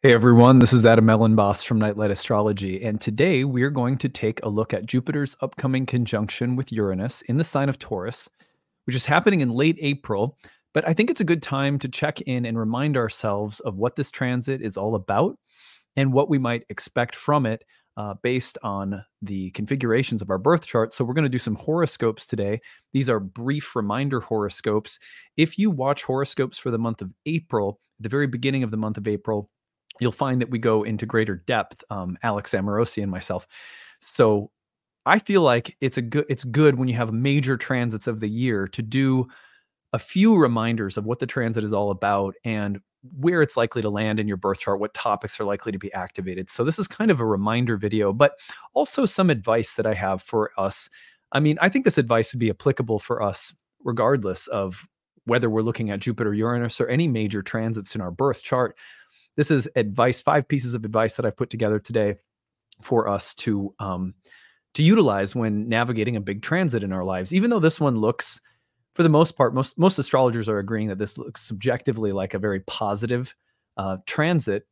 Hey everyone, this is Adam Ellenboss from Nightlight Astrology, and today we're going to take a look at Jupiter's upcoming conjunction with Uranus in the sign of Taurus, which is happening in late April. But I think it's a good time to check in and remind ourselves of what this transit is all about and what we might expect from it based on the configurations of our birth chart. So, we're going to do some horoscopes today. These are brief reminder horoscopes. If you watch horoscopes for the month of April, the very beginning of the month of April, you'll find that we go into greater depth, Alex Amorosi and myself. So I feel like it's good when you have major transits of the year to do a few reminders of what the transit is all about and where it's likely to land in your birth chart, what topics are likely to be activated. So this is kind of a reminder video, but also some advice that I have for us. I mean, I think this advice would be applicable for us regardless of whether we're looking at Jupiter, Uranus, or any major transits in our birth chart. This is advice, 5 pieces of advice that I've put together today for us to utilize when navigating a big transit in our lives. Even though this one looks, for the most part, most astrologers are agreeing that this looks subjectively like a very positive transit.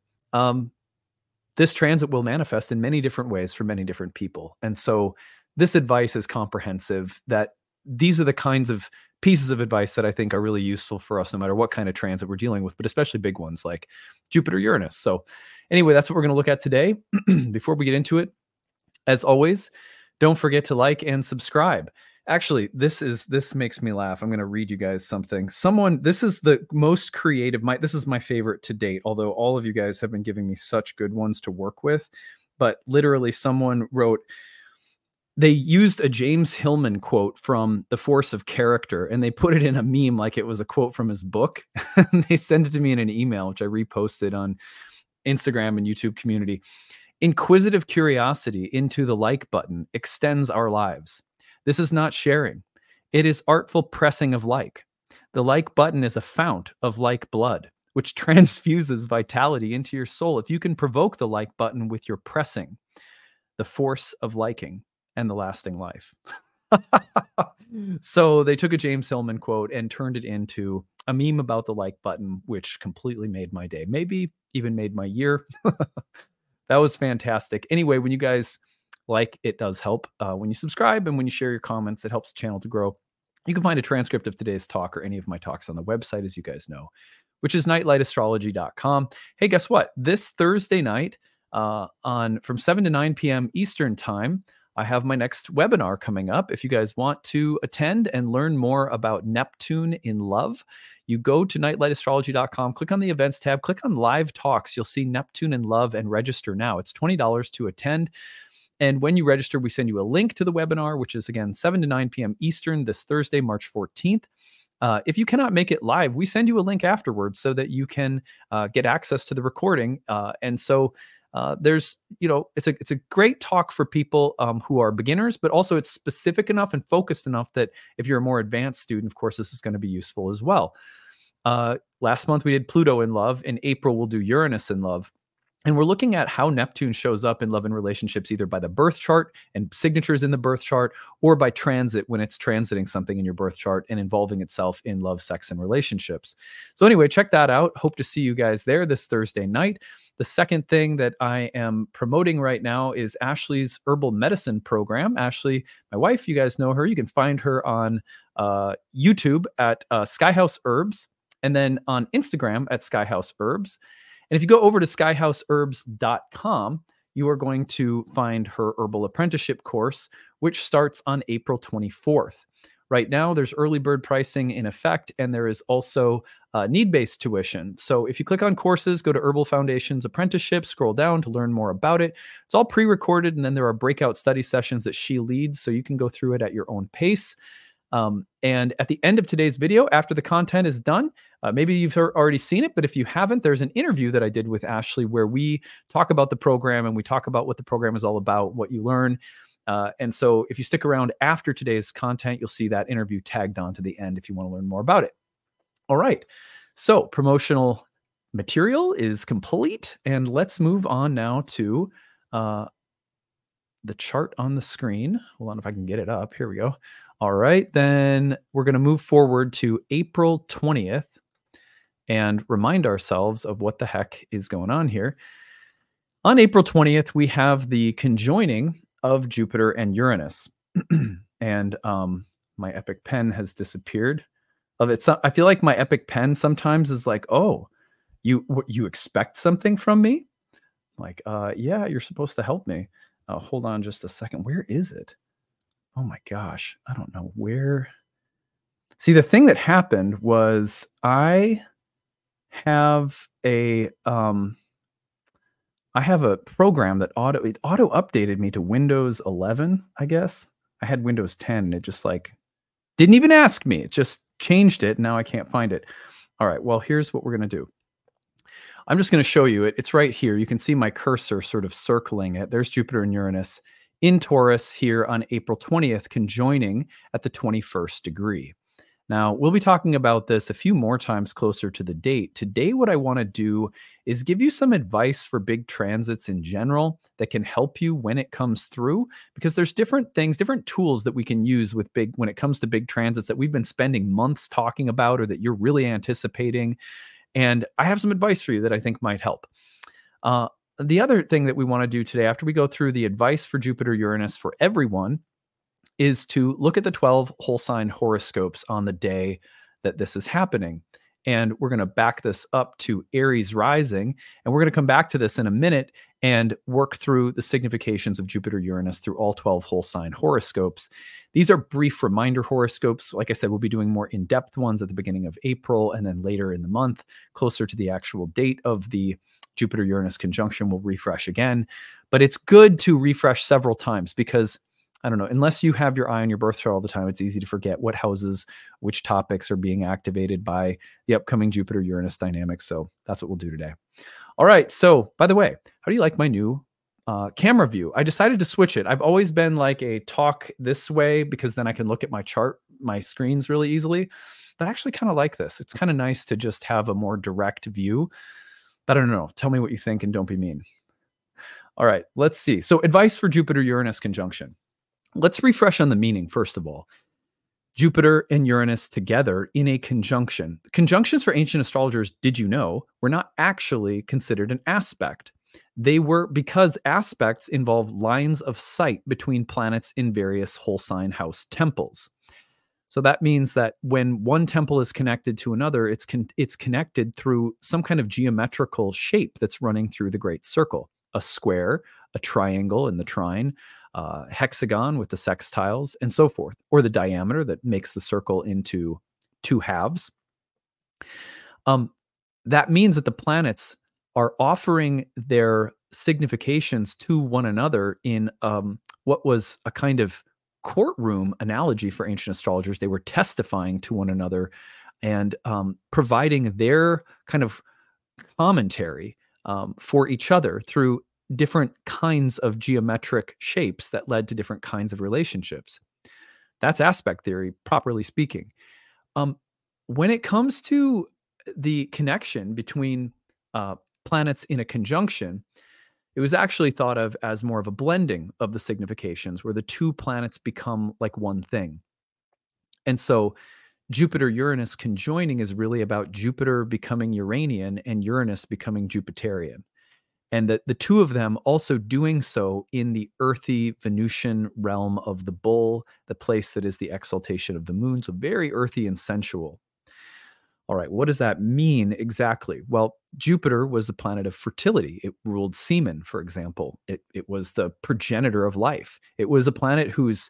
This transit will manifest in many different ways for many different people. And so this advice is comprehensive, that these are the kinds of pieces of advice that I think are really useful for us no matter what kind of transit we're dealing with, but especially big ones like Jupiter, Uranus. So anyway, that's what we're going to look at today. Before we get into it, as always, don't forget to like and subscribe. Actually, this makes me laugh. I'm going to read you guys something. This is the most creative, this is my favorite to date, although all of you guys have been giving me such good ones to work with. But literally someone wrote, they used a James Hillman quote from The Force of Character, and they put it in a meme like it was a quote from his book. And they sent it to me in an email, which I reposted on Instagram and YouTube community. Inquisitive curiosity into the like button extends our lives. This is not sharing. It is artful pressing of like. The like button is a fount of like blood, which transfuses vitality into your soul. If you can provoke the like button with your pressing, the force of liking and the lasting life. So they took a James Hillman quote and turned it into a meme about the like button, which completely made my day, maybe even made my year. That was fantastic. Anyway, when you guys like, it does help. When you subscribe and when you share your comments, it helps the channel to grow. You can find a transcript of today's talk or any of my talks on the website, as you guys know, which is nightlightastrology.com. Hey, guess what? This Thursday night, from 7 to 9 p.m. Eastern time, I have my next webinar coming up. If you guys want to attend and learn more about Neptune in love, you go to nightlightastrology.com, click on the events tab, click on live talks. You'll see Neptune in love and register now. It's $20 to attend. And when you register, we send you a link to the webinar, which is again 7 to 9 p.m. Eastern this Thursday, March 14th. If you cannot make it live, we send you a link afterwards so that you can get access to the recording. And so there's, it's a great talk for people who are beginners, but also it's specific enough and focused enough that if you're a more advanced student, of course, this is going to be useful as well. Last month we did Pluto in love. In April, we'll do Uranus in love. And we're looking at how Neptune shows up in love and relationships, either by the birth chart and signatures in the birth chart, or by transit when it's transiting something in your birth chart and involving itself in love, sex, and relationships. So anyway, check that out. Hope to see you guys there this Thursday night. The second thing that I am promoting right now is Ashley's herbal medicine program. Ashley, my wife, you guys know her. You can find her on YouTube at Skyhouse Herbs, and then on Instagram at Skyhouse Herbs. And if you go over to skyhouseherbs.com, you are going to find her herbal apprenticeship course, which starts on April 24th. Right now, there's early bird pricing in effect, and there is also need-based tuition. So if you click on courses, go to Herbal Foundations Apprenticeship, scroll down to learn more about it. It's all pre-recorded, and then there are breakout study sessions that she leads, so you can go through it at your own pace. And at the end of today's video, after the content is done, maybe you've already seen it, but if you haven't, there's an interview that I did with Ashley where we talk about the program and we talk about what the program is all about, what you learn. And so if you stick around after today's content, you'll see that interview tagged on to the end if you want to learn more about it. All right. So promotional material is complete, and let's move on now to the chart on the screen. Hold on if I can get it up. Here we go. All right, then we're going to move forward to April 20th. and remind ourselves of what the heck is going on here. On April 20th, we have the conjoining of Jupiter and Uranus. And my Epic pen has disappeared. I feel like my Epic pen sometimes is like, oh, you expect something from me? Like, yeah, you're supposed to help me. Hold on just a second. Where is it? Oh my gosh. I don't know where. See, the thing that happened was I have a program that auto updated me to Windows 11, I guess. I had Windows 10 and it just like didn't even ask me. It just changed it. Now I can't find it. All right. Well, here's what we're going to do. I'm just going to show you it. It's right here. You can see my cursor sort of circling it. There's Jupiter and Uranus in Taurus here on April 20th, conjoining at the 21st degree. Now, we'll be talking about this a few more times closer to the date. Today, what I want to do is give you some advice for big transits in general that can help you when it comes through, because there's different things, different tools that we can use when it comes to big transits that we've been spending months talking about or that you're really anticipating. And I have some advice for you that I think might help. The other thing that we want to do today, after we go through the advice for Jupiter, Uranus for everyone, is to look at the 12 whole sign horoscopes on the day that this is happening. And we're going to back this up to Aries rising. And we're going to come back to this in a minute and work through the significations of Jupiter, Uranus through all 12 whole sign horoscopes. These are brief reminder horoscopes. Like I said, we'll be doing more in-depth ones at the beginning of April, and then later in the month, closer to the actual date of the Jupiter-Uranus conjunction, we'll refresh again. But it's good to refresh several times because, I don't know, unless you have your eye on your birth chart all the time, it's easy to forget what houses, which topics are being activated by the upcoming Jupiter-Uranus dynamics. So that's what we'll do today. All right. So, by the way, how do you like my new camera view? I decided to switch it. I've always been like a talk this way because then I can look at my chart, my screens really easily. But I actually kind of like this. It's kind of nice to just have a more direct view. But I don't know. Tell me what you think and don't be mean. All right. Let's see. So, advice for Jupiter-Uranus conjunction. Let's refresh on the meaning, first of all. Jupiter and Uranus together in a conjunction. Conjunctions for ancient astrologers, did you know, were not actually considered an aspect. They were because aspects involve lines of sight between planets in various whole sign house temples. So that means that when one temple is connected to another, it's connected through some kind of geometrical shape that's running through the great circle. A square, a triangle in the trine, hexagon with the sextiles, and so forth, or the diameter that makes the circle into two halves. That means that the planets are offering their significations to one another in what was a kind of courtroom analogy for ancient astrologers. They were testifying to one another and providing their kind of commentary for each other through different kinds of geometric shapes that led to different kinds of relationships. That's aspect theory, properly speaking. When it comes to the connection between planets in a conjunction, it was actually thought of as more of a blending of the significations where the two planets become like one thing. And so Jupiter-Uranus conjoining is really about Jupiter becoming Uranian and Uranus becoming Jupiterian. And that the two of them also doing so in the earthy Venusian realm of the bull, the place that is the exaltation of the moon. So very earthy and sensual. All right, what does that mean exactly? Well, Jupiter was a planet of fertility. It ruled semen, for example. It was the progenitor of life. It was a planet whose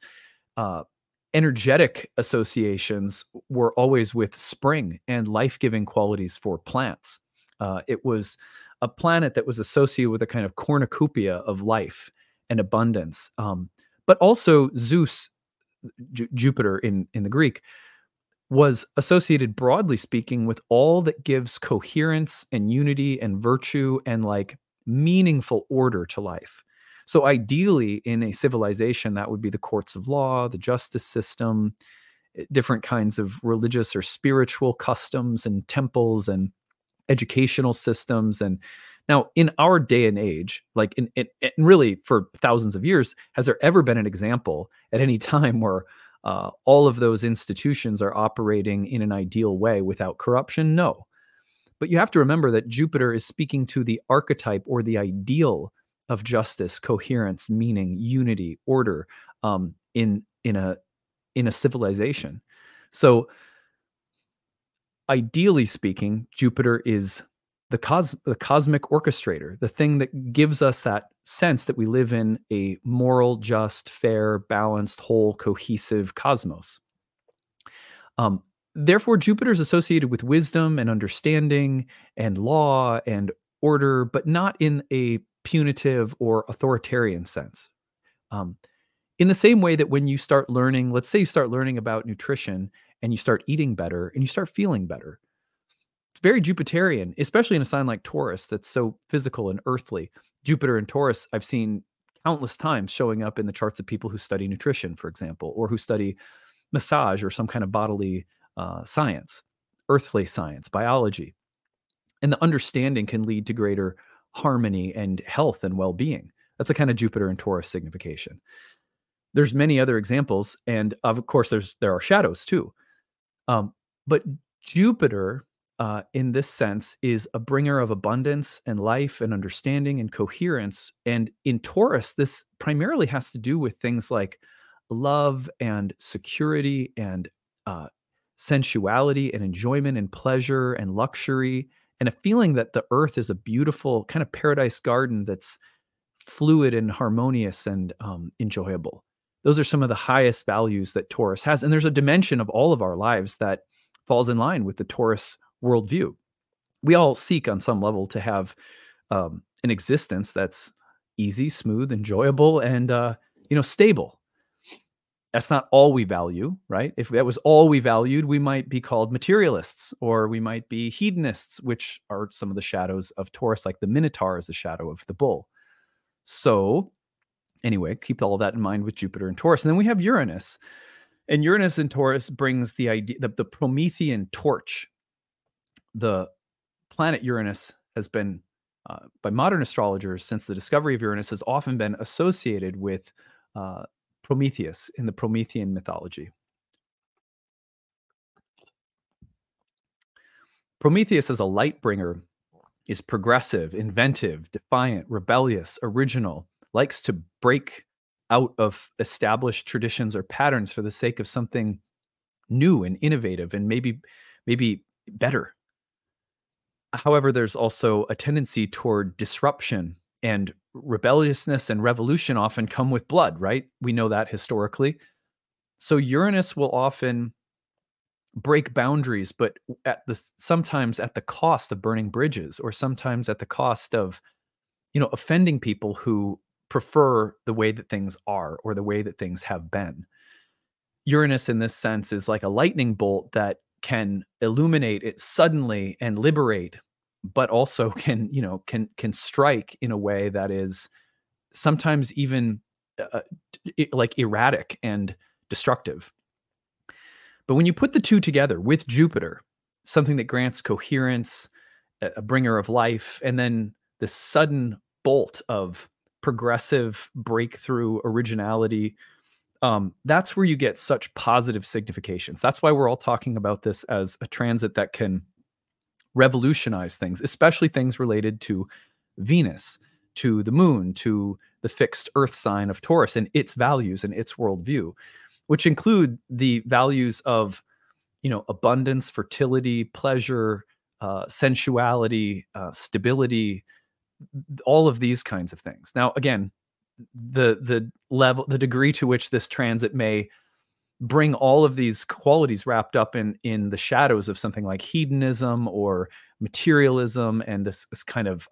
energetic associations were always with spring and life-giving qualities for plants. It was a planet that was associated with a kind of cornucopia of life and abundance. But also Zeus, Jupiter in the Greek, was associated, broadly speaking, with all that gives coherence and unity and virtue and like meaningful order to life. So ideally, in a civilization, that would be the courts of law, the justice system, different kinds of religious or spiritual customs and temples and educational systems. And now in our day and age, like in really for thousands of years, has there ever been an example at any time where all of those institutions are operating in an ideal way without corruption? No. But you have to remember that Jupiter is speaking to the archetype or the ideal of justice, coherence, meaning, unity, order, in a civilization. So ideally speaking, Jupiter is the cosmic orchestrator, the thing that gives us that sense that we live in a moral, just, fair, balanced, whole, cohesive cosmos. Therefore, Jupiter is associated with wisdom and understanding and law and order, but not in a punitive or authoritarian sense. In the same way that when you start learning, let's say you start learning about nutrition and you start eating better and you start feeling better, it's very Jupiterian, especially in a sign like Taurus that's so physical and earthly. Jupiter and Taurus, I've seen countless times showing up in the charts of people who study nutrition, for example, or who study massage or some kind of bodily science, earthly science, biology. And the understanding can lead to greater harmony and health and well-being. That's a kind of Jupiter and Taurus signification. There's many other examples, and of course, there are shadows too. But Jupiter, in this sense, is a bringer of abundance and life and understanding and coherence. And in Taurus, this primarily has to do with things like love and security and sensuality and enjoyment and pleasure and luxury, and a feeling that the earth is a beautiful kind of paradise garden that's fluid and harmonious and enjoyable. Those are some of the highest values that Taurus has. And there's a dimension of all of our lives that falls in line with the Taurus worldview. We all seek on some level to have an existence that's easy, smooth, enjoyable, and stable. That's not all we value, right? If that was all we valued, we might be called materialists, or we might be hedonists, which are some of the shadows of Taurus, like the Minotaur is the shadow of the bull. So anyway, keep all that in mind with Jupiter and Taurus. And then we have Uranus. And Uranus in Taurus brings the idea, the Promethean torch. The planet Uranus has been, by modern astrologers, since the discovery of Uranus, has often been associated with Prometheus in the Promethean mythology. Prometheus as a light bringer is progressive, inventive, defiant, rebellious, original, likes to break out of established traditions or patterns for the sake of something new and innovative and maybe better. However, there's also a tendency toward disruption, and rebelliousness and revolution often come with blood, right? We know that historically. So Uranus will often break boundaries, but sometimes at the cost of burning bridges, or sometimes at the cost of, offending people who prefer the way that things are or the way that things have been. Uranus in this sense is like a lightning bolt that can illuminate it suddenly and liberate, but also can strike in a way that is sometimes even like erratic and destructive. But when you put the two together with Jupiter, something that grants coherence, a bringer of life, and then this sudden bolt of progressive breakthrough originality, that's where you get such positive significations. That's why we're all talking about this as a transit that can revolutionize things, especially things related to Venus, to the moon, to the fixed earth sign of Taurus and its values and its worldview, which include the values of, abundance, fertility, pleasure, sensuality, stability, all of these kinds of things. Now, again, the degree to which this transit may bring all of these qualities wrapped up in the shadows of something like hedonism or materialism and this kind of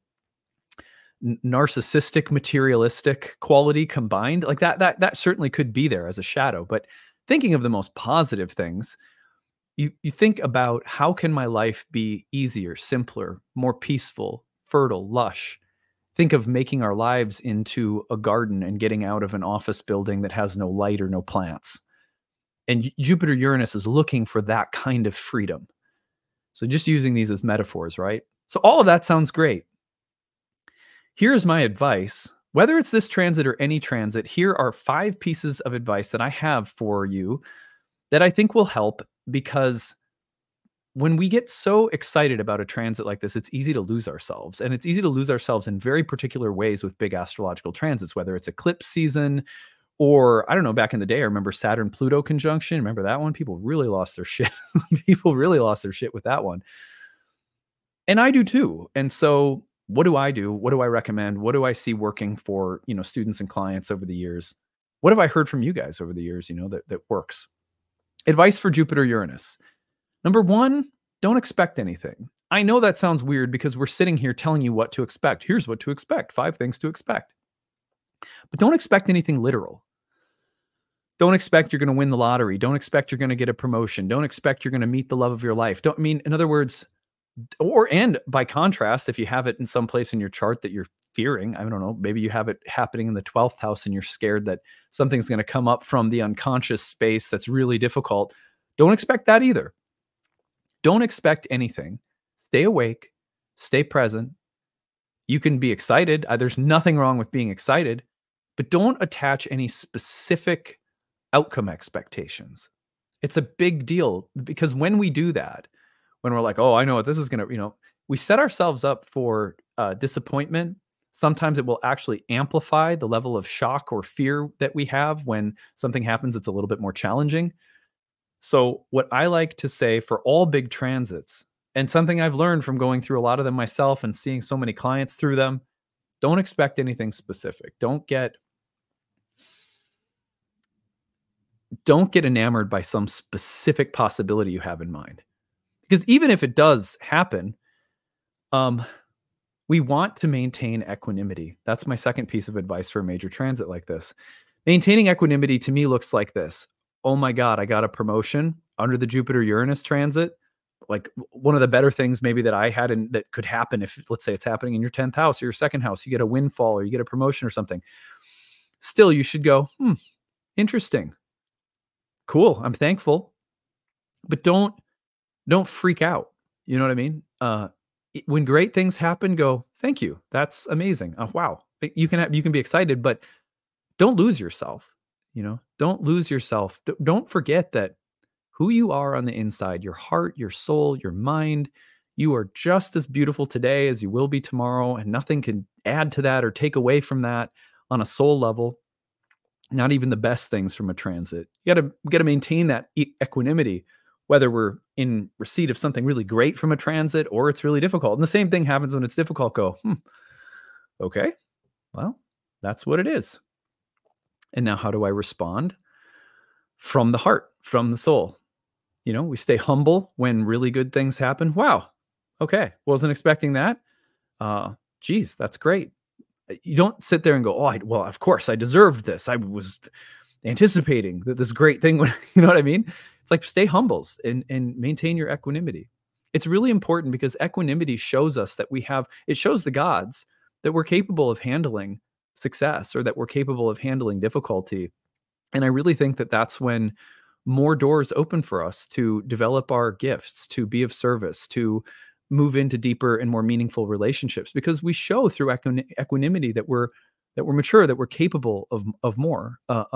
narcissistic, materialistic quality combined, like that certainly could be there as a shadow. But thinking of the most positive things, you think about, how can my life be easier, simpler, more peaceful, fertile, lush? Think of making our lives into a garden and getting out of an office building that has no light or no plants. And Jupiter Uranus is looking for that kind of freedom. So just using these as metaphors, right? So all of that sounds great. Here's my advice. Whether it's this transit or any transit, here are 5 pieces of advice that I have for you that I think will help, because when we get so excited about a transit like this, it's easy to lose ourselves. And it's easy to lose ourselves in very particular ways with big astrological transits, whether it's eclipse season or I don't know, back in the day, I remember Saturn Pluto conjunction. Remember that one? People really lost their shit. People really lost their shit with that one. And I do too. And so what do I do? What do I recommend? What do I see working for, students and clients over the years? What have I heard from you guys over the years, that works? Advice for Jupiter Uranus. Number one, don't expect anything. I know that sounds weird because we're sitting here telling you what to expect. Here's what to expect, 5 things to expect. But don't expect anything literal. Don't expect you're going to win the lottery. Don't expect you're going to get a promotion. Don't expect you're going to meet the love of your life. In other words, and by contrast, if you have it in some place in your chart that you're fearing, I don't know, maybe you have it happening in the 12th house and you're scared that something's going to come up from the unconscious space that's really difficult. Don't expect that either. Don't expect anything. Stay awake, stay present. You can be excited. There's nothing wrong with being excited, but don't attach any specific outcome expectations. It's a big deal because when we do that, when we're like, oh, I know what this is going to, we set ourselves up for disappointment. Sometimes it will actually amplify the level of shock or fear that we have when something happens that's a little bit more challenging. So what I like to say for all big transits, and something I've learned from going through a lot of them myself and seeing so many clients through them, don't expect anything specific. Don't get enamored by some specific possibility you have in mind. Because even if it does happen, we want to maintain equanimity. That's my second piece of advice for a major transit like this. Maintaining equanimity to me looks like this. Oh my God, I got a promotion under the Jupiter-Uranus transit. Like one of the better things maybe that I had and that could happen if, let's say it's happening in your 10th house or your second house, you get a windfall or you get a promotion or something. Still, you should go, interesting. Cool. I'm thankful. But don't freak out. You know what I mean? When great things happen, go, thank you. That's amazing. Wow. You can be excited, but don't lose yourself. Don't lose yourself. Don't forget that who you are on the inside, your heart, your soul, your mind, you are just as beautiful today as you will be tomorrow. And nothing can add to that or take away from that on a soul level. Not even the best things from a transit. You got to maintain that equanimity, whether we're in receipt of something really great from a transit or it's really difficult. And the same thing happens when it's difficult. Go, okay, well, that's what it is. And now how do I respond? From the heart, from the soul. We stay humble when really good things happen. Wow. Okay. Wasn't expecting that. Geez, that's great. You don't sit there and go, well, of course I deserved this. I was anticipating that this great thing would, you know what I mean? It's like stay humble and maintain your equanimity. It's really important because equanimity shows us that it shows the gods that we're capable of handling success or that we're capable of handling difficulty. And I really think that that's when more doors open for us to develop our gifts, to be of service, to move into deeper and more meaningful relationships, because we show through equanimity that we're mature, that we're capable of more,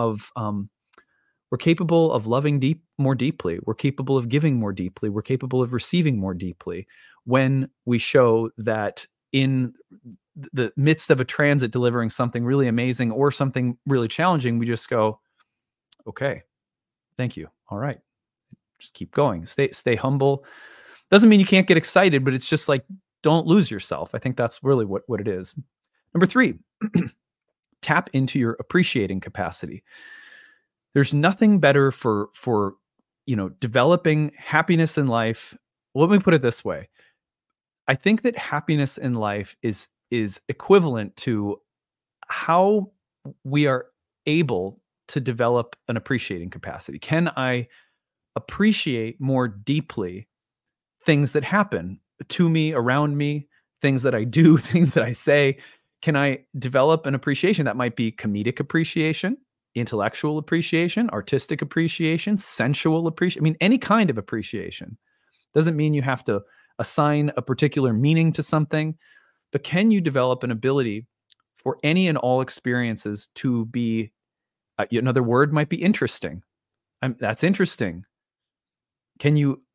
we're capable of loving more deeply. We're capable of giving more deeply. We're capable of receiving more deeply when we show that in the midst of a transit delivering something really amazing or something really challenging, we just go, okay, thank you. All right. Just keep going. Stay humble. Doesn't mean you can't get excited, but it's just like, don't lose yourself. I think that's really what it is. Number 3, tap into your appreciating capacity. There's nothing better for developing happiness in life. Let me put it this way. I think that happiness in life is equivalent to how we are able to develop an appreciating capacity. Can I appreciate more deeply things that happen to me, around me, things that I do, things that I say? Can I develop an appreciation that might be comedic appreciation, intellectual appreciation, artistic appreciation, sensual appreciation? I mean, any kind of appreciation. Doesn't mean you have to assign a particular meaning to something, but can you develop an ability for any and all experiences to be, another word might be interesting. That's interesting. Can you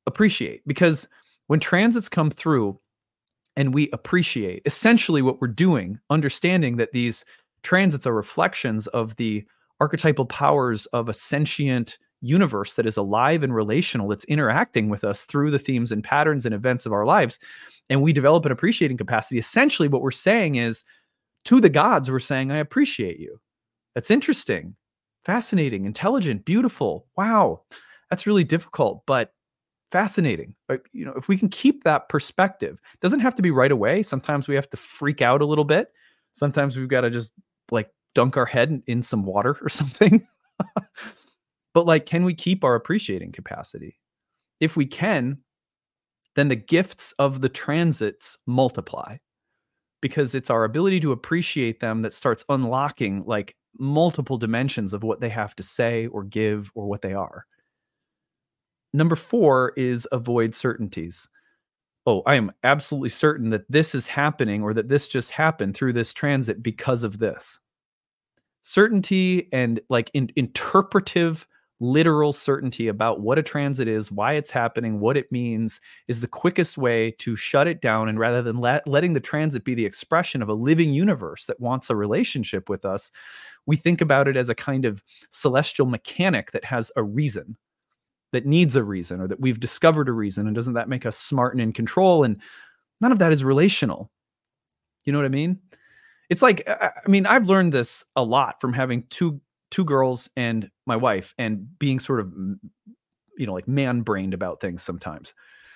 appreciate, because when transits come through and we appreciate, essentially what we're doing, understanding that these transits are reflections of the archetypal powers of a sentient universe that is alive and relational, that's interacting with us through the themes and patterns and events of our lives, and we develop an appreciating capacity. Essentially what we're saying is, to the gods, we're saying, I appreciate you. That's interesting, fascinating, intelligent, beautiful. Wow, that's really difficult, but fascinating. But if we can keep that perspective, it doesn't have to be right away. Sometimes we have to freak out a little bit. Sometimes we've got to just like dunk our head in some water or something. But like, can we keep our appreciating capacity? If we can, then the gifts of the transits multiply, because it's our ability to appreciate them that starts unlocking like multiple dimensions of what they have to say or give or what they are. Number 4 is avoid certainties. Oh, I am absolutely certain that this is happening, or that this just happened through this transit because of this. Certainty and like interpretive, literal certainty about what a transit is, why it's happening, what it means, is the quickest way to shut it down. And rather than letting the transit be the expression of a living universe that wants a relationship with us, we think about it as a kind of celestial mechanic that has a reason, that needs a reason, or that we've discovered a reason. And doesn't that make us smart and in control? And none of that is relational. You know what I mean? It's like, I mean, I've learned this a lot from having two girls and my wife, and being sort of, like man-brained about things sometimes.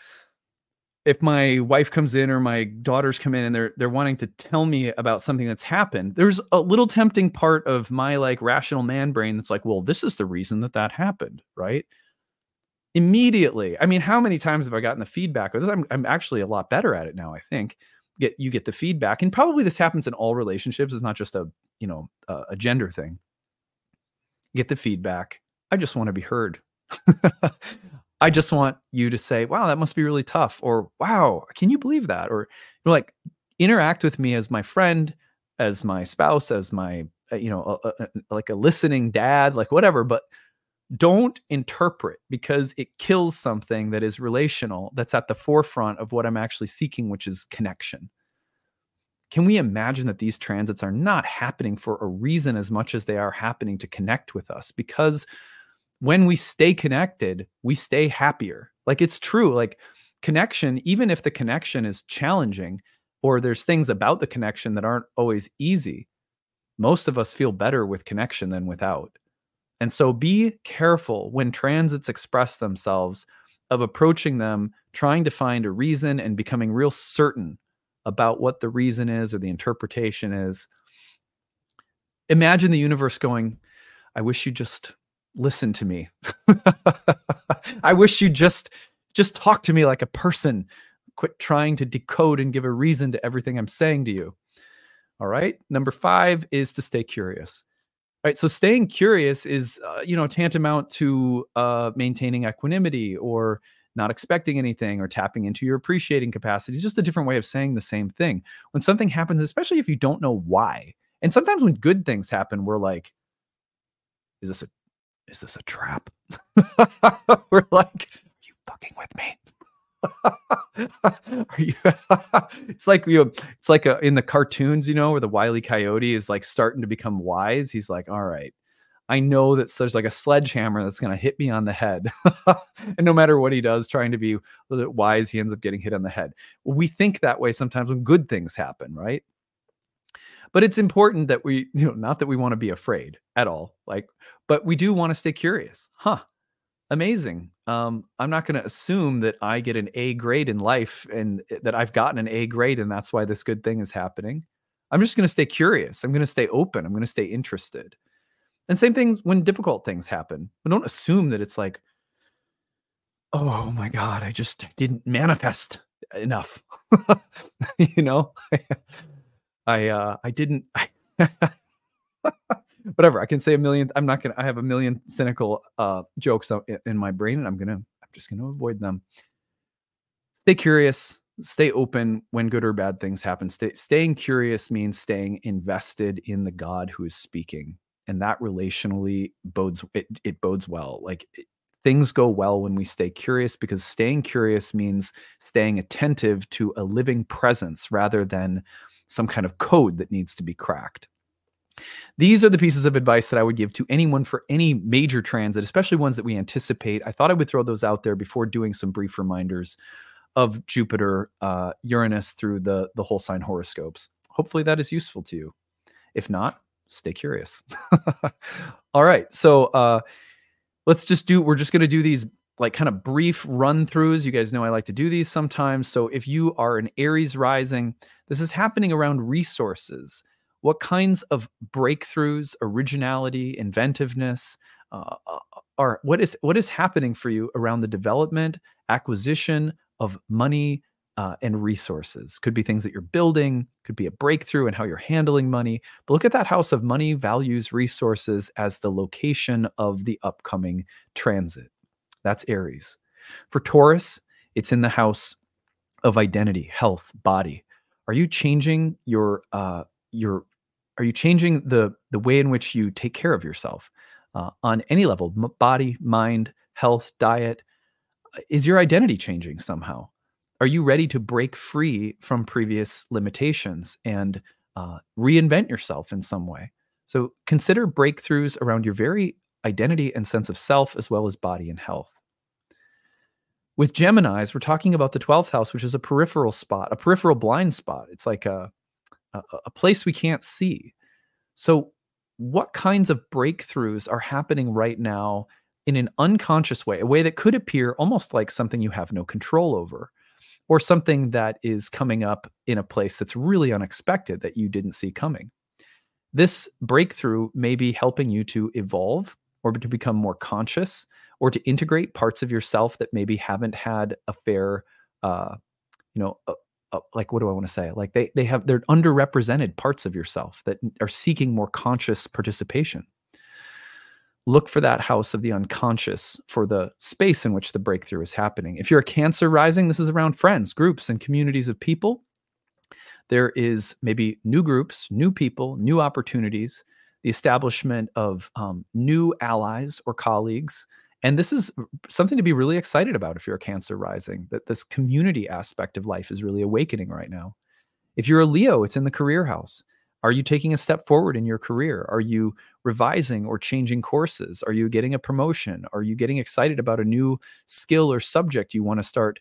If my wife comes in or my daughters come in and they're wanting to tell me about something that's happened, there's a little tempting part of my like rational man brain that's like, well, this is the reason that happened, right? Immediately. I mean, how many times have I gotten the feedback with this? I'm actually a lot better at it now, I think. You get the feedback, and probably this happens in all relationships. It's not just a gender thing. You get the feedback. I just want to be heard. I just want you to say, wow, that must be really tough. Or, wow, can you believe that? Or like, interact with me as my friend, as my spouse, as my, like a listening dad, like whatever, but don't interpret, because it kills something that is relational, that's at the forefront of what I'm actually seeking, which is connection. Can we imagine that these transits are not happening for a reason as much as they are happening to connect with us? Because when we stay connected, we stay happier. Like, it's true. Like, connection, even if the connection is challenging, or there's things about the connection that aren't always easy, most of us feel better with connection than without. And so be careful when transits express themselves of approaching them, trying to find a reason and becoming real certain about what the reason is or the interpretation is. Imagine the universe going, I wish you just listen to me. I wish you just talk to me like a person. Quit trying to decode and give a reason to everything I'm saying to you. All right. Number 5 is to stay curious. All right, so staying curious is, tantamount to maintaining equanimity, or not expecting anything, or tapping into your appreciating capacity. It's just a different way of saying the same thing. When something happens, especially if you don't know why, and sometimes when good things happen, we're like, is this a trap? We're like, are you fucking with me? Are you? It's like in the cartoons, where the Wile E. Coyote is like starting to become wise. He's like, all right, I know that there's like a sledgehammer that's going to hit me on the head. And no matter what he does, trying to be wise, he ends up getting hit on the head. Well, we think that way sometimes when good things happen, right? But it's important that we, not that we want to be afraid at all, but we do want to stay curious. Amazing. I'm not going to assume that I get an A grade in life and that I've gotten an A grade and that's why this good thing is happening. I'm just going to stay curious. I'm going to stay open. I'm going to stay interested. And same things when difficult things happen. But don't assume that it's like, oh my God, I just didn't manifest enough. I didn't. Whatever. I can say a million. I have a million cynical jokes in my brain, and I'm just gonna avoid them. Stay curious, stay open when good or bad things happen. Staying curious means staying invested in the God who is speaking, and that relationally bodes well. Like, things go well when we stay curious, because staying curious means staying attentive to a living presence rather than some kind of code that needs to be cracked. These are the pieces of advice that I would give to anyone for any major transit, especially ones that we anticipate. I thought I would throw those out there before doing some brief reminders of Jupiter, Uranus through the whole sign horoscopes. Hopefully that is useful to you. If not, stay curious. All right. So we're just going to do these like kind of brief run throughs. You guys know I like to do these sometimes. So if you are an Aries rising, this is happening around resources. What kinds of breakthroughs, originality, inventiveness what is happening for you around the development, acquisition of money and resources? Could be things that you're building, could be a breakthrough in how you're handling money. But look at that house of money, values, resources as the location of the upcoming transit. That's Aries. For Taurus, it's in the house of identity, health, body. Are you changing are you changing the way in which you take care of yourself on any level, body, mind, health, diet? Is your identity changing somehow? Are you ready to break free from previous limitations and reinvent yourself in some way? So consider breakthroughs around your very identity and sense of self, as well as body and health. With Geminis, we're talking about the 12th house, which is a peripheral spot, a peripheral blind spot. It's like a place we can't see. So what kinds of breakthroughs are happening right now in an unconscious way, a way that could appear almost like something you have no control over, or something that is coming up in a place that's really unexpected that you didn't see coming? This breakthrough may be helping you to evolve or to become more conscious, or to integrate parts of yourself that maybe haven't had a fair, like, what do I want to say? Like they're underrepresented parts of yourself that are seeking more conscious participation. Look for that house of the unconscious for the space in which the breakthrough is happening. If you're a Cancer rising, this is around friends, groups, and communities of people. There is maybe new groups, new people, new opportunities, the establishment of new allies or colleagues. And this is something to be really excited about if you're a Cancer rising, that this community aspect of life is really awakening right now. If you're a Leo, it's in the career house. Are you taking a step forward in your career? Are you revising or changing courses? Are you getting a promotion? Are you getting excited about a new skill or subject you want to start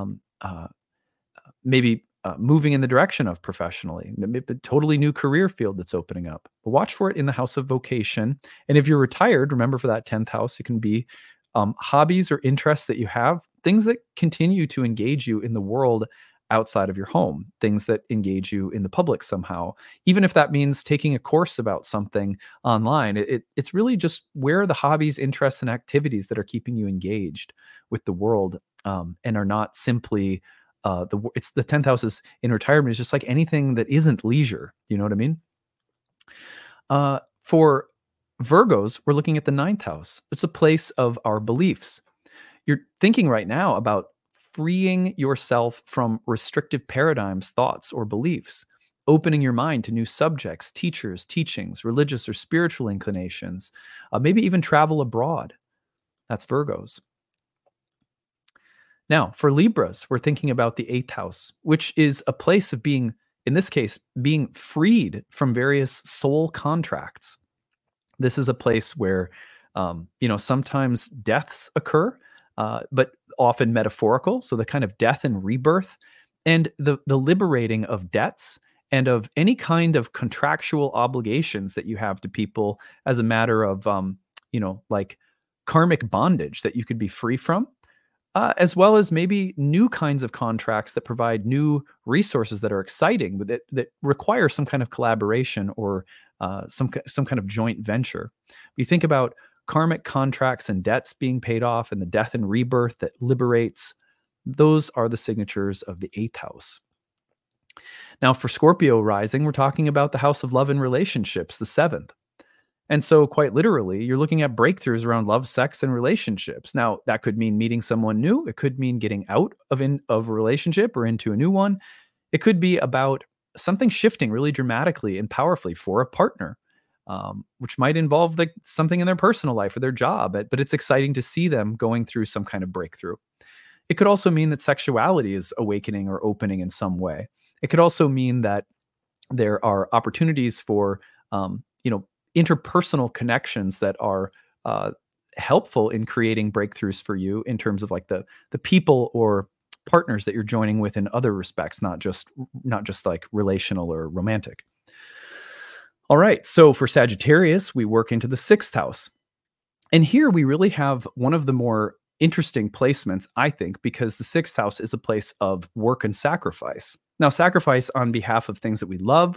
moving in the direction of professionally? Maybe a totally new career field that's opening up. But watch for it in the house of vocation. And if you're retired, remember for that 10th house, it can be hobbies or interests that you have, things that continue to engage you in the world outside of your home, things that engage you in the public somehow. Even if that means taking a course about something online, it's really just where are the hobbies, interests, and activities that are keeping you engaged with the world and are not simply it's the 10th house is in retirement is just like anything that isn't leisure. You know what I mean? For Virgos, we're looking at the 9th house. It's a place of our beliefs. You're thinking right now about freeing yourself from restrictive paradigms, thoughts, or beliefs, opening your mind to new subjects, teachers, teachings, religious or spiritual inclinations, maybe even travel abroad. That's Virgos. Now, for Libras, we're thinking about the 8th house, which is a place of being, in this case, being freed from various soul contracts. This is a place where, sometimes deaths occur, but often metaphorical. So the kind of death and rebirth and the liberating of debts and of any kind of contractual obligations that you have to people as a matter of, like karmic bondage that you could be free from. As well as maybe new kinds of contracts that provide new resources that are exciting, but that require some kind of collaboration or some kind of joint venture. You think about karmic contracts and debts being paid off and the death and rebirth that liberates. Those are the signatures of the 8th house. Now, for Scorpio rising, we're talking about the house of love and relationships, the 7th. And so quite literally, you're looking at breakthroughs around love, sex, and relationships. Now, that could mean meeting someone new. It could mean getting out of a relationship or into a new one. It could be about something shifting really dramatically and powerfully for a partner. which might involve like something in their personal life or their job, but it's exciting to see them going through some kind of breakthrough. It could also mean that sexuality is awakening or opening in some way. It could also mean that there are opportunities for, interpersonal connections that are helpful in creating breakthroughs for you in terms of like the people or partners that you're joining with in other respects, not just like relational or romantic. All right. So for Sagittarius, we work into the 6th house. And here we really have one of the more interesting placements, I think, because the 6th house is a place of work and sacrifice. Now, sacrifice on behalf of things that we love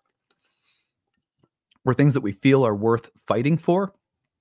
or things that we feel are worth fighting for,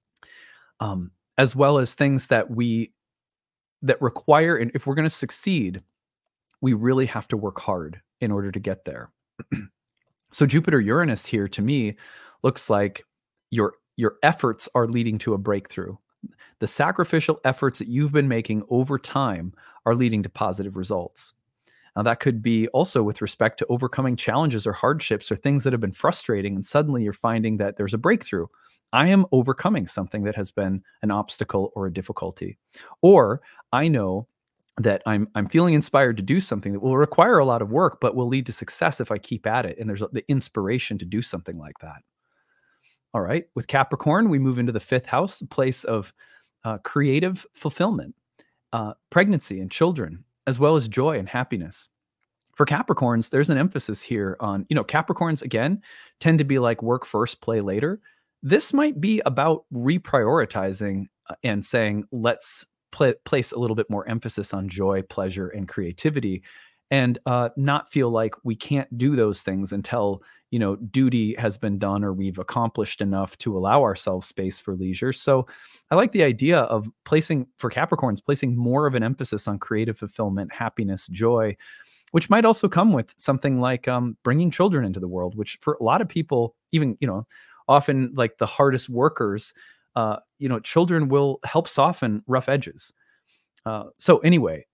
as well as things that require, and if we're going to succeed, we really have to work hard in order to get there. So Jupiter Uranus here to me looks like your efforts are leading to a breakthrough. The sacrificial efforts that you've been making over time are leading to positive results. Now, that could be also with respect to overcoming challenges or hardships or things that have been frustrating, and suddenly you're finding that there's a breakthrough. I am overcoming something that has been an obstacle or a difficulty. Or I know that I'm feeling inspired to do something that will require a lot of work, but will lead to success if I keep at it. And there's the inspiration to do something like that. All right. With Capricorn, we move into the 5th house, a place of creative fulfillment, pregnancy and children, as well as joy and happiness. For Capricorns, there's an emphasis here on, Capricorns, again, tend to be like work first, play later. This might be about reprioritizing and saying, let's place a little bit more emphasis on joy, pleasure, and creativity, and not feel like we can't do those things until, duty has been done or we've accomplished enough to allow ourselves space for leisure. So I like the idea of placing more of an emphasis on creative fulfillment, happiness, joy, which might also come with something like bringing children into the world, which for a lot of people, even, often like the hardest workers, children will help soften rough edges. So anyway,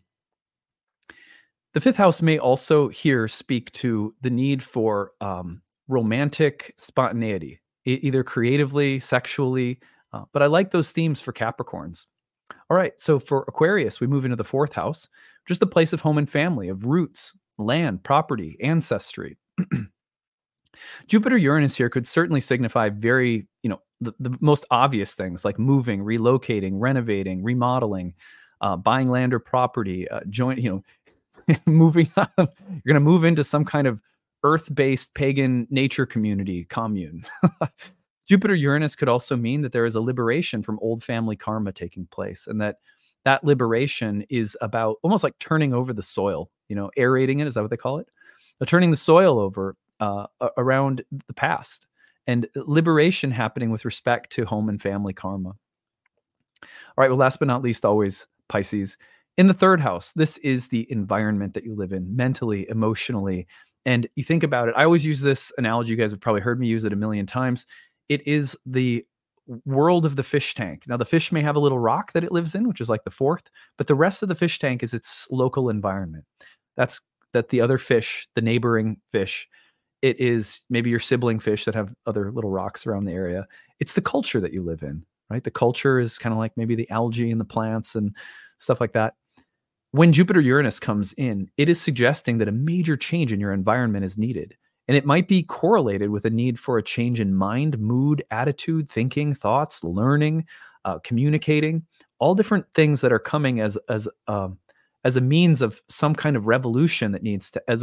the 5th house may also here speak to the need for romantic spontaneity, either creatively, sexually, but I like those themes for Capricorns. All right, so for Aquarius, we move into the 4th house, just the place of home and family, of roots, land, property, ancestry. Jupiter Uranus here could certainly signify very, the most obvious things like moving, relocating, renovating, remodeling, buying land or property, moving on. You're going to move into some kind of earth-based pagan nature community commune. Jupiter Uranus could also mean that there is a liberation from old family karma taking place, and that liberation is about almost like turning over the soil, aerating it. Is that what they call it? Turning the soil over around the past, and liberation happening with respect to home and family karma. All right. Well, last but not least, always Pisces. In the 3rd house, this is the environment that you live in mentally, emotionally. And you think about it. I always use this analogy. You guys have probably heard me use it a million times. It is the world of the fish tank. Now, the fish may have a little rock that it lives in, which is like the 4th, but the rest of the fish tank is its local environment. That the other fish, the neighboring fish, it is maybe your sibling fish that have other little rocks around the area. It's the culture that you live in, right? The culture is kind of like maybe the algae and the plants and stuff like that. When Jupiter Uranus comes in, it is suggesting that a major change in your environment is needed. And it might be correlated with a need for a change in mind, mood, attitude, thinking, thoughts, learning, communicating, all different things that are coming as a means of some kind of revolution that needs to,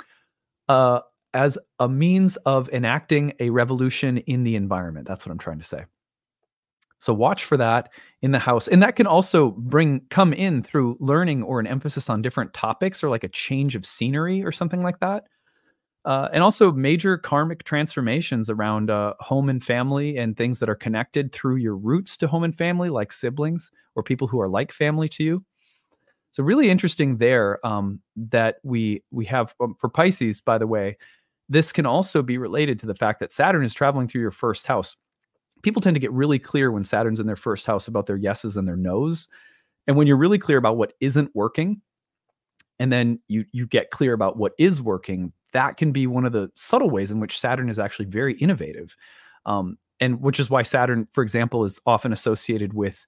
as a means of enacting a revolution in the environment. That's what I'm trying to say. So watch for that in the house. And that can also come in through learning or an emphasis on different topics, or like a change of scenery or something like that. And also major karmic transformations around home and family and things that are connected through your roots to home and family, like siblings or people who are like family to you. So really interesting there that we have for Pisces, by the way. This can also be related to the fact that Saturn is traveling through your 1st house. People tend to get really clear when Saturn's in their 1st house about their yeses and their nos. And when you're really clear about what isn't working, and then you get clear about what is working, that can be one of the subtle ways in which Saturn is actually very innovative. And which is why Saturn, for example, is often associated with,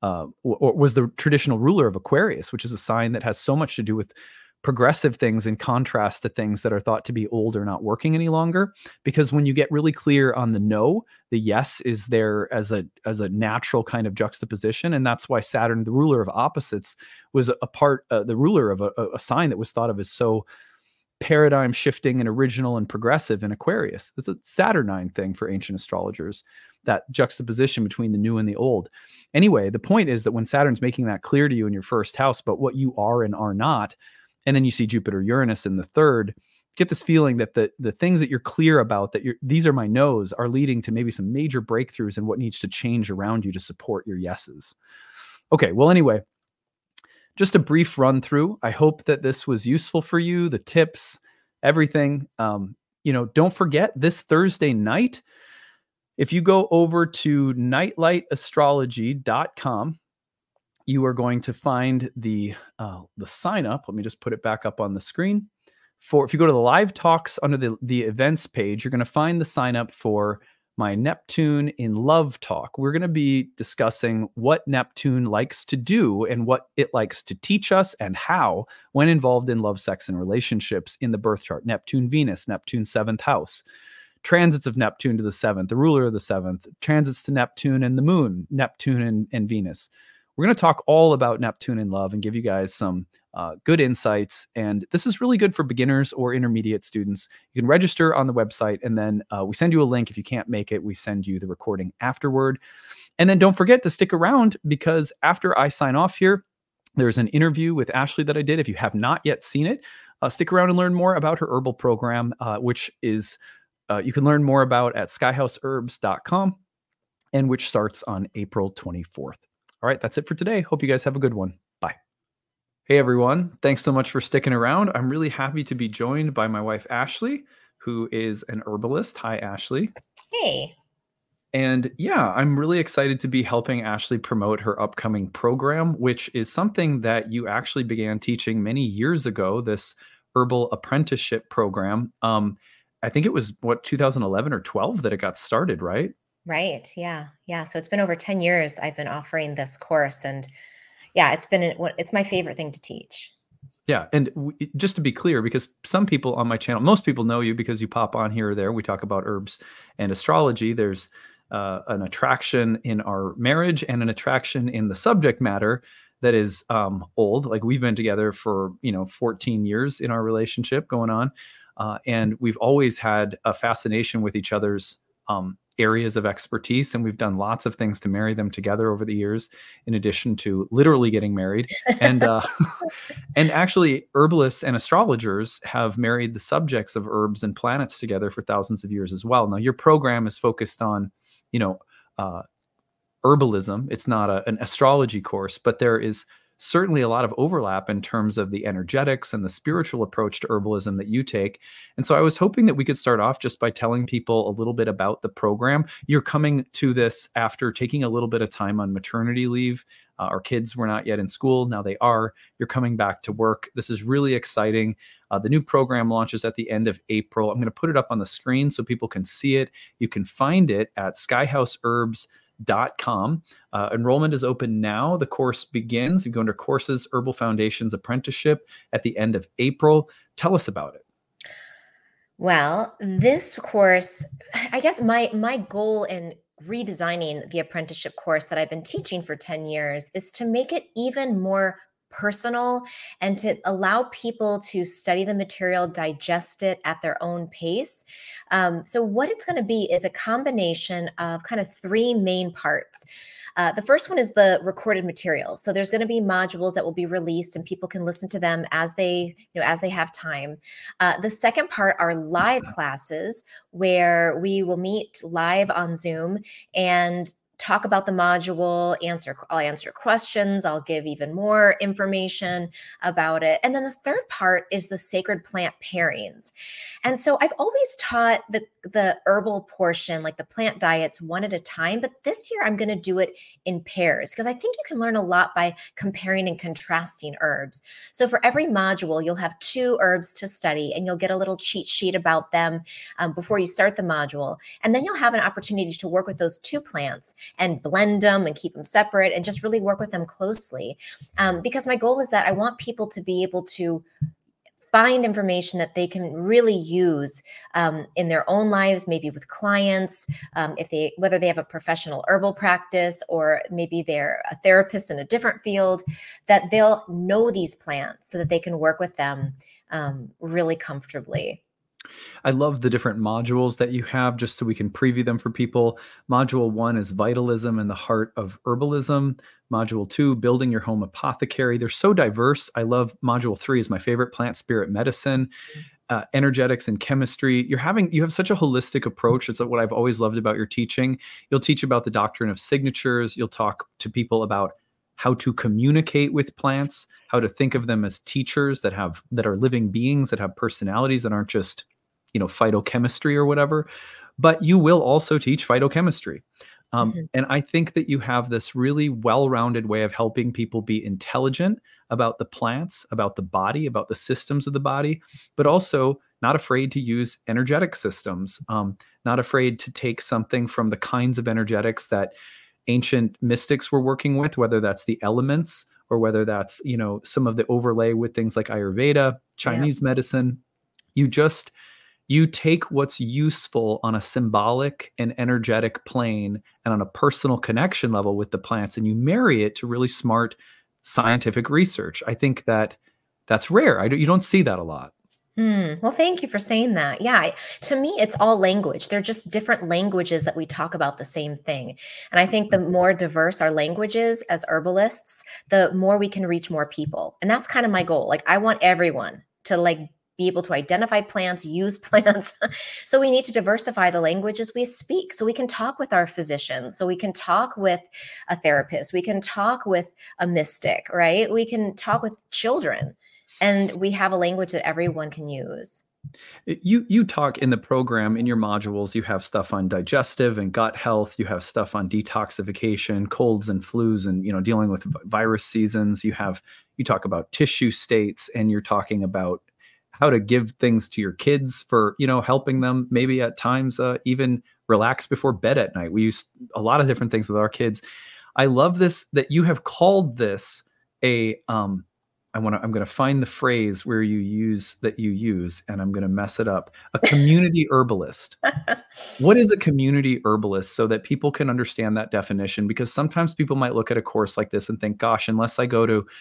or was the traditional ruler of Aquarius, which is a sign that has so much to do with progressive things in contrast to things that are thought to be old or not working any longer. Because when you get really clear on the no, the yes is there as a natural kind of juxtaposition. And that's why Saturn, the ruler of opposites, was the ruler of a sign that was thought of as so paradigm shifting and original and progressive in Aquarius. It's a Saturnine thing for ancient astrologers, that juxtaposition between the new and the old. Anyway, the point is that when Saturn's making that clear to you in your first house, but what you are and are not, and then you see Jupiter, Uranus in the third, get this feeling that the things that you're clear about, that these are my no's, are leading to maybe some major breakthroughs in what needs to change around you to support your yeses. Okay, well, anyway, just a brief run through. I hope that this was useful for you, the tips, everything. Don't forget this Thursday night, if you go over to nightlightastrology.com, you are going to find the sign up. Let me just put it back up on the screen. If you go to the live talks under the events page, you're going to find the sign up for my Neptune in Love talk. We're going to be discussing what Neptune likes to do and what it likes to teach us and how when involved in love, sex, and relationships in the birth chart. Neptune, Venus, Neptune, 7th house. Transits of Neptune to the 7th, the ruler of the 7th, transits to Neptune and the moon, Neptune and Venus. We're going to talk all about Neptune in love and give you guys some good insights. And this is really good for beginners or intermediate students. You can register on the website, and then we send you a link. If you can't make it, we send you the recording afterward. And then don't forget to stick around, because after I sign off here, there's an interview with Ashley that I did. If you have not yet seen it, stick around and learn more about her herbal program, which is you can learn more about at skyhouseherbs.com, and which starts on April 24th. All right, that's it for today. Hope you guys have a good one. Bye. Hey, everyone. Thanks so much for sticking around. I'm really happy to be joined by my wife, Ashley, who is an herbalist. Hi, Ashley. Hey. And yeah, I'm really excited to be helping Ashley promote her upcoming program, which is something that you actually began teaching many years ago, this herbal apprenticeship program. I think it was, 2011 or 12 that it got started, right? Right. Yeah. Yeah. So it's been over 10 years I've been offering this course, and yeah, it's my favorite thing to teach. Yeah. And just to be clear, because some people on my channel, most people know you because you pop on here or there. We talk about herbs and astrology. There's an attraction in our marriage and an attraction in the subject matter that is old. Like, we've been together for, 14 years in our relationship going on. And we've always had a fascination with each other's areas of expertise, and we've done lots of things to marry them together over the years, in addition to literally getting married. And and actually, herbalists and astrologers have married the subjects of herbs and planets together for thousands of years as well. Now, your program is focused on, herbalism. It's not an astrology course, but there is certainly a lot of overlap in terms of the energetics and the spiritual approach to herbalism that you take. And so I was hoping that we could start off just by telling people a little bit about the program. You're coming to this after taking a little bit of time on maternity leave. Our kids were not yet in school. Now they are. You're coming back to work. This is really exciting. The new program launches at the end of April. I'm going to put it up on the screen so people can see it. You can find it at skyhouseherbs.com. Enrollment is open now. The course begins. You go under Courses, Herbal Foundations Apprenticeship at the end of April. Tell us about it. Well, this course, I guess my goal in redesigning the apprenticeship course that I've been teaching for 10 years is to make it even more personal and to allow people to study the material, digest it at their own pace. So what it's going to be is a combination of kind of three main parts. The first one is the recorded material. So there's going to be modules that will be released, and people can listen to them as they have time. The second part are live classes, where we will meet live on Zoom and talk about the module, I'll answer questions, I'll give even more information about it. And then the third part is the sacred plant pairings. And so I've always taught the herbal portion, like the plant diets, one at a time, but this year I'm going to do it in pairs because I think you can learn a lot by comparing and contrasting herbs. So for every module, you'll have 2 herbs to study, and you'll get a little cheat sheet about them before you start the module. And then you'll have an opportunity to work with those 2 plants and blend them and keep them separate and just really work with them closely. Because my goal is that I want people to be able to find information that they can really use in their own lives, maybe with clients, whether they have a professional herbal practice or maybe they're a therapist in a different field, that they'll know these plants so that they can work with them really comfortably. I love the different modules that you have just so we can preview them for people. Module 1 is Vitalism and the Heart of Herbalism. Module 2, Building Your Home Apothecary. They're so diverse. I love Module 3 is my favorite, Plant Spirit Medicine. Energetics and chemistry. You have such a holistic approach. It's what I've always loved about your teaching. You'll teach about the doctrine of signatures. You'll talk to people about how to communicate with plants, how to think of them as teachers that are living beings, that have personalities, that aren't just, phytochemistry or whatever. But you will also teach phytochemistry. And I think that you have this really well-rounded way of helping people be intelligent about the plants, about the body, about the systems of the body, but also not afraid to use energetic systems, not afraid to take something from the kinds of energetics that ancient mystics were working with, whether that's the elements or whether that's, some of the overlay with things like Ayurveda, Chinese medicine. You take what's useful on a symbolic and energetic plane and on a personal connection level with the plants, and you marry it to really smart scientific research. I think that's rare. You don't see that a lot. Well, thank you for saying that. Yeah, to me, it's all language. They're just different languages that we talk about the same thing. And I think the more diverse our languages as herbalists, the more we can reach more people. And that's kind of my goal. Like, I want everyone to be able to identify plants, use plants. So we need to diversify the languages we speak so we can talk with our physicians, so we can talk with a therapist, we can talk with a mystic, right? We can talk with children, and we have a language that everyone can use. You talk in the program, in your modules, you have stuff on digestive and gut health. You have stuff on detoxification, colds and flus, and dealing with virus seasons. You talk about tissue states, and you're talking about how to give things to your kids for, helping them maybe at times even relax before bed at night. We use a lot of different things with our kids. I love this, that you have called this I'm going to find the phrase where you use, and I'm going to mess it up. A community herbalist. What is a community herbalist, so that people can understand that definition? Because sometimes people might look at a course like this and think, gosh, unless I go to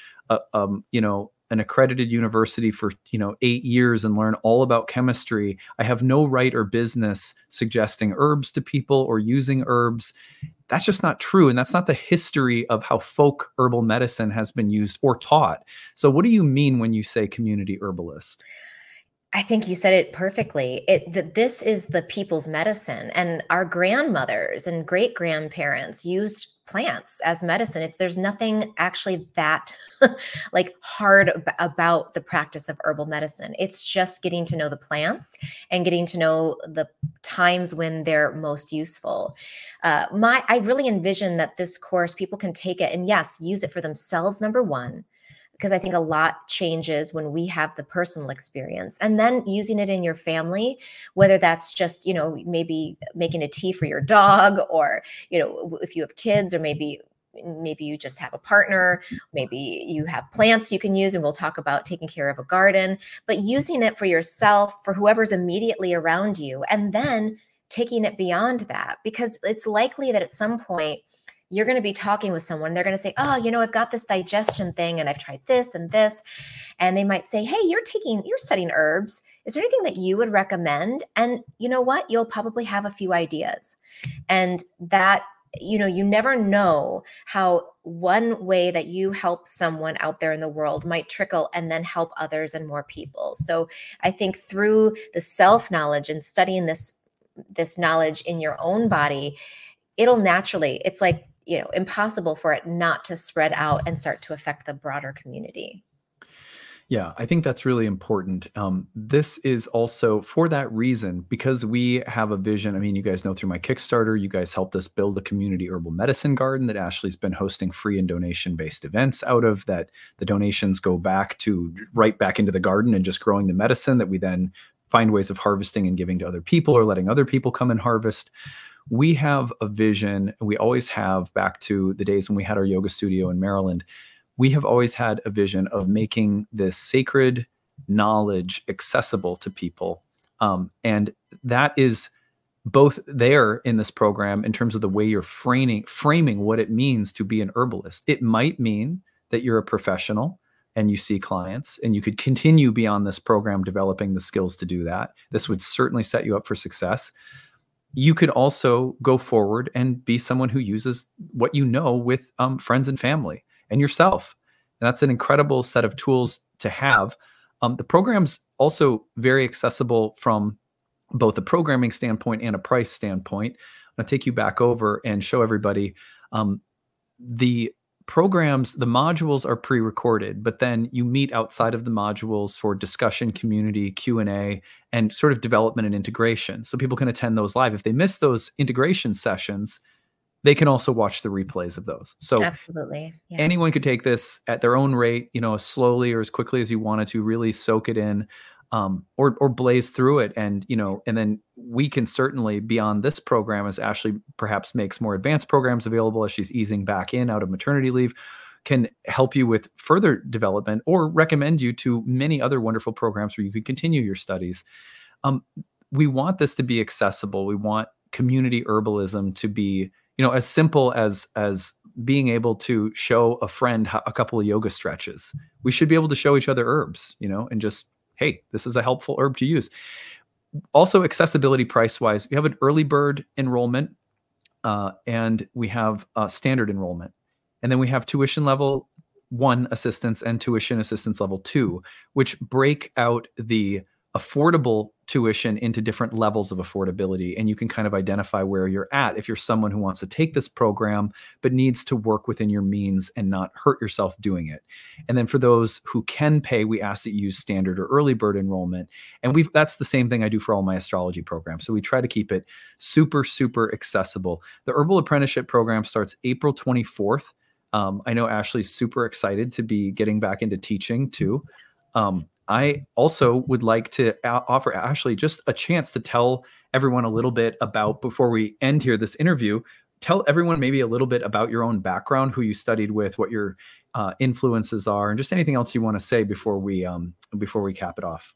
an accredited university for 8 years and learn all about chemistry, I have no right or business suggesting herbs to people or using herbs. That's just not true. And that's not the history of how folk herbal medicine has been used or taught. So what do you mean when you say community herbalist? I think you said it perfectly. This is the people's medicine, and our grandmothers and great grandparents used plants as medicine. There's nothing actually that hard about the practice of herbal medicine. It's just getting to know the plants and getting to know the times when they're most useful. I really envision that this course, people can take it and yes, use it for themselves, number one, because I think a lot changes when we have the personal experience, and then using it in your family, whether that's just, maybe making a tea for your dog, or, if you have kids, or maybe you just have a partner, maybe you have plants you can use, and we'll talk about taking care of a garden, but using it for yourself, for whoever's immediately around you, and then taking it beyond that, because it's likely that at some point, you're going to be talking with someone. They're going to say, oh, I've got this digestion thing and I've tried this and this. And they might say, hey, you're studying herbs. Is there anything that you would recommend? And you know what? You'll probably have a few ideas. And that, you never know how one way that you help someone out there in the world might trickle and then help others and more people. So I think through the self-knowledge and studying this knowledge in your own body, it'll naturally, it's like, impossible for it not to spread out and start to affect the broader community. Yeah, I think that's really important. This is also for that reason, because we have a vision. I mean, you guys know through my Kickstarter, you guys helped us build a community herbal medicine garden that Ashley's been hosting free and donation-based events out of, that the donations go back to right back into the garden and just growing the medicine that we then find ways of harvesting and giving to other people or letting other people come and harvest. We have a vision, and we always have, back to the days when we had our yoga studio in Maryland. We have always had a vision of making this sacred knowledge accessible to people. And that is both there in this program in terms of the way you're framing what it means to be an herbalist. It might mean that you're a professional and you see clients, and you could continue beyond this program developing the skills to do that. This would certainly set you up for success. You could also go forward and be someone who uses what you know with friends and family and yourself. And that's an incredible set of tools to have. The program's also very accessible from both a programming standpoint and a price standpoint. I'm going to take you back over and show everybody the programs. The modules are pre-recorded, but then you meet outside of the modules for discussion, community, Q&A, and sort of development and integration. So people can attend those live. If they miss those integration sessions, they can also watch the replays of those. So Absolutely. Yeah. anyone could take this at their own rate, as slowly or as quickly as you wanted to, really soak it in, or blaze through it. And, and then we can certainly, beyond this program, as Ashley perhaps makes more advanced programs available as she's easing back in out of maternity leave, can help you with further development or recommend you to many other wonderful programs where you could continue your studies. We want this to be accessible. We want community herbalism to be, as simple as being able to show a friend a couple of yoga stretches. We should be able to show each other herbs, and just, hey, this is a helpful herb to use. Also, accessibility price-wise, we have an early bird enrollment, and we have standard enrollment. And then we have tuition level 1 assistance and tuition assistance level 2, which break out the affordable tuition into different levels of affordability. And you can kind of identify where you're at if you're someone who wants to take this program, but needs to work within your means and not hurt yourself doing it. And then for those who can pay, we ask that you use standard or early bird enrollment. And that's the same thing I do for all my astrology programs. So we try to keep it super, super accessible. The Herbal Apprenticeship Program starts April 24th. I know Ashley's super excited to be getting back into teaching too. I also would like to offer Ashley just a chance to tell everyone a little bit about, before we end here this interview, tell everyone maybe a little bit about your own background, who you studied with, what your influences are, and just anything else you want to say before we cap it off.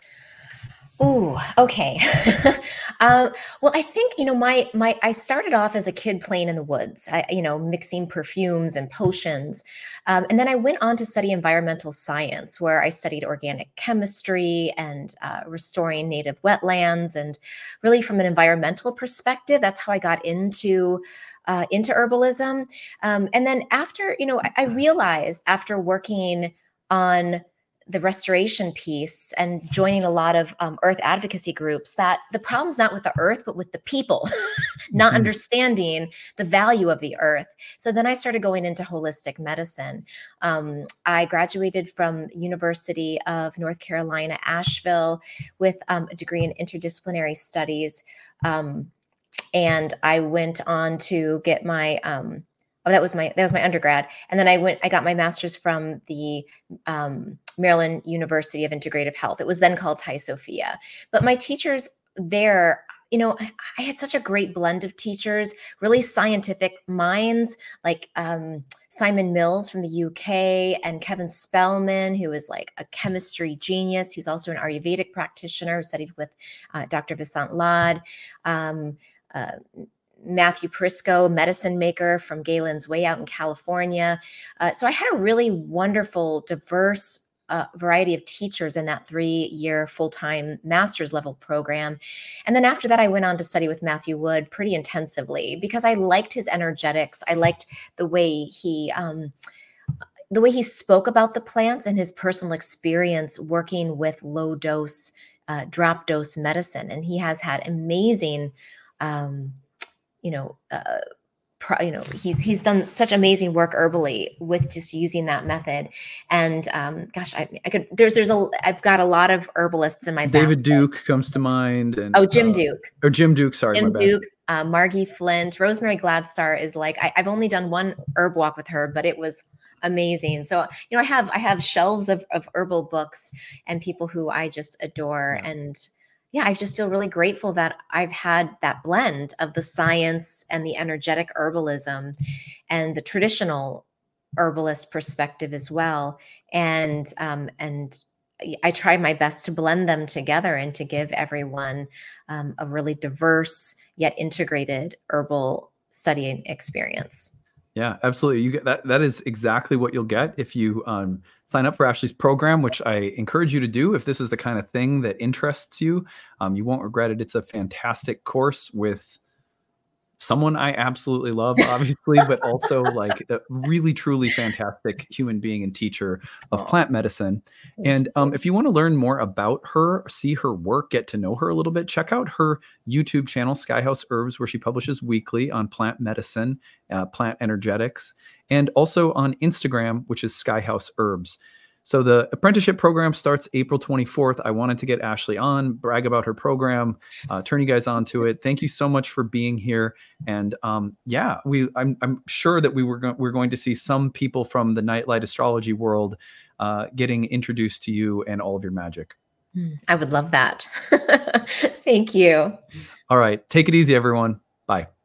Ooh, okay. Well, I think, I started off as a kid playing in the woods, mixing perfumes and potions. And then I went on to study environmental science, where I studied organic chemistry and restoring native wetlands. And really, from an environmental perspective, that's how I got into herbalism. And then after, I realized, after working on the restoration piece and joining a lot of earth advocacy groups, that the problem's not with the earth, but with the people not understanding the value of the earth. So then I started going into holistic medicine. I graduated from University of North Carolina, Asheville, with a degree in interdisciplinary studies. And I went on to get my that was my undergrad. And then I got my master's from the Maryland University of Integrative Health. It was then called Tai Sophia. But my teachers there, I had such a great blend of teachers, really scientific minds, like Simon Mills from the UK, and Kevin Spellman, who is like a chemistry genius, who's also an Ayurvedic practitioner, who studied with Dr. Vasant Lad. Matthew Prisco, medicine maker from Galen's Way out in California. So I had a really wonderful, diverse variety of teachers in that 3-year full-time master's level program. And then after that, I went on to study with Matthew Wood pretty intensively, because I liked his energetics. I liked the way he spoke about the plants and his personal experience working with low dose, drop dose medicine. And he has had amazing he's done such amazing work herbally with just using that method. And gosh, I could I've got a lot of herbalists in my David basket. Duke comes to mind, and Jim Duke, Jim Duke. Sorry, my bad. Duke, Margie Flint, Rosemary Gladstar is like, I've only done one herb walk with her, but it was amazing. So, I have shelves of herbal books and people who I just adore. Yeah. And yeah, I just feel really grateful that I've had that blend of the science and the energetic herbalism and the traditional herbalist perspective as well. And I try my best to blend them together and to give everyone a really diverse yet integrated herbal study experience. Yeah, absolutely. You get that. That is exactly what you'll get if you sign up for Ashley's program, which I encourage you to do. If this is the kind of thing that interests you, you won't regret it. It's a fantastic course with someone I absolutely love, obviously, but also like a really, truly fantastic human being and teacher of plant medicine. And if you want to learn more about her, see her work, get to know her a little bit, check out her YouTube channel, Skyhouse Herbs, where she publishes weekly on plant medicine, plant energetics, and also on Instagram, which is Skyhouse Herbs. So the apprenticeship program starts April 24th. I wanted to get Ashley on, brag about her program, turn you guys on to it. Thank you so much for being here. And I'm sure that we're going to see some people from the Nightlight astrology world getting introduced to you and all of your magic. I would love that. Thank you. All right. Take it easy, everyone. Bye.